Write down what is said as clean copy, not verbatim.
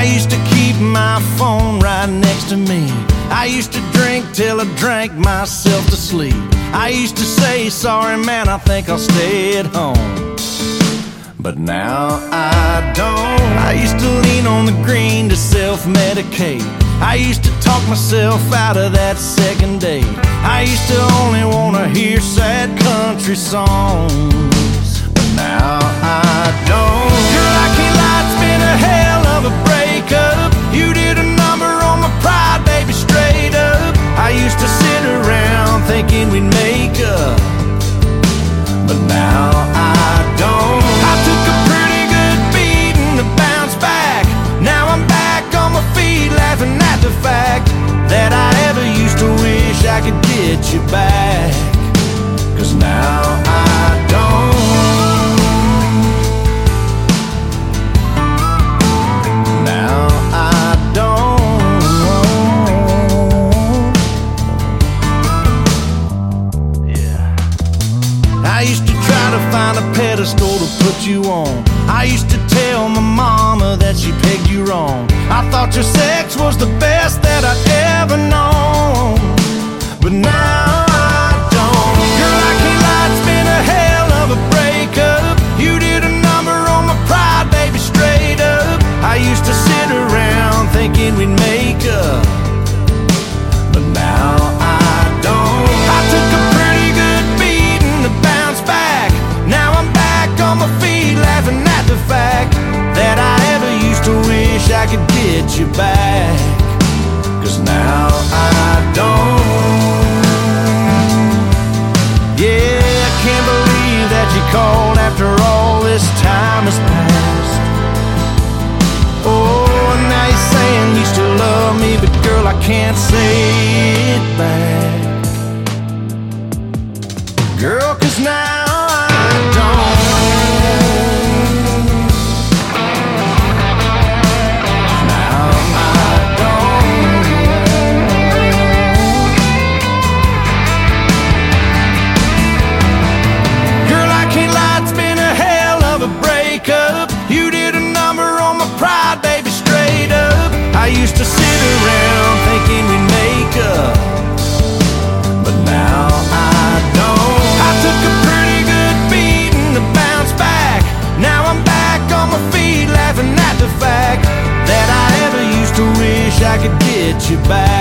I used to keep my phone right next to me. I used to drink till I drank myself to sleep. I used to say, sorry man, I think I'll stay at home. But now I don't. I used to lean on the green to self-medicate. I used to talk myself out of that second date. I used to only wanna hear sad country songs. But now I don't. Girl, I can't lie, it's been a hell of a breakup. You did a number on my pride, baby, straight up. I used to sit around thinking we'd make up. But now I don't. I took a pretty good beating to bounce back. Now I'm back on my feet, laughing at the fact that I ever used to wish I could get you back. 'Cause now I don't. Now I don't. Yeah. I used to try to find a pedestal to put you on. I used to tell my mama that she pegged you wrong. I thought your sex was the best that I'd ever known. But now I don't. Girl, I can't lie, it's been a hell of a breakup. You did a number on my pride, baby, straight up. I used to sit around thinking we'd make up. But now I don't. I took a pretty good beating to bounce back. Now I'm back on my feet, laughing at the fact that I ever used to wish I could get you back. 'Cause now I don't. Yeah, I can't believe that you called after all this time has passed. Oh, and now you're saying you still love me, but girl, I can't say it back. Girl, 'cause now I don't. You did a number on my pride, baby, straight up. I used to sit around thinking we'd make up. But now I don't. I took a pretty good beating to bounce back. Now I'm back on my feet, laughing at the fact that I ever used to wish I could get you back.